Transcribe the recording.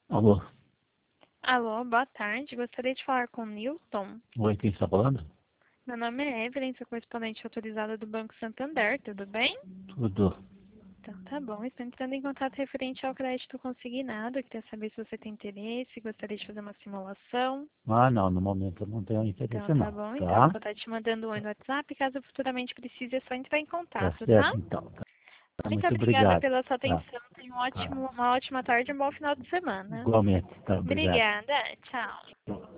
Alô? Alô, boa tarde. Gostaria de falar com o Nilton. Oi, quem está falando? Meu nome é Evelyn, sou correspondente autorizada do Banco Santander, tudo bem? Tudo. Então tá bom, estou entrando em contato referente ao crédito consignado. Queria saber se você tem interesse, gostaria de fazer uma simulação. Ah, não, no momento eu não tenho Então interesse tá não, bom, então tá? vou estar te mandando um oi no WhatsApp, caso futuramente precise é só entrar em Tá contato, tá? certo então. Tá, Muito muito obrigada obrigado. pela sua Tá, atenção, tenha tá. uma ótima tarde e um bom final de semana. Igualmente, tá, obrigado. Obrigada, tchau.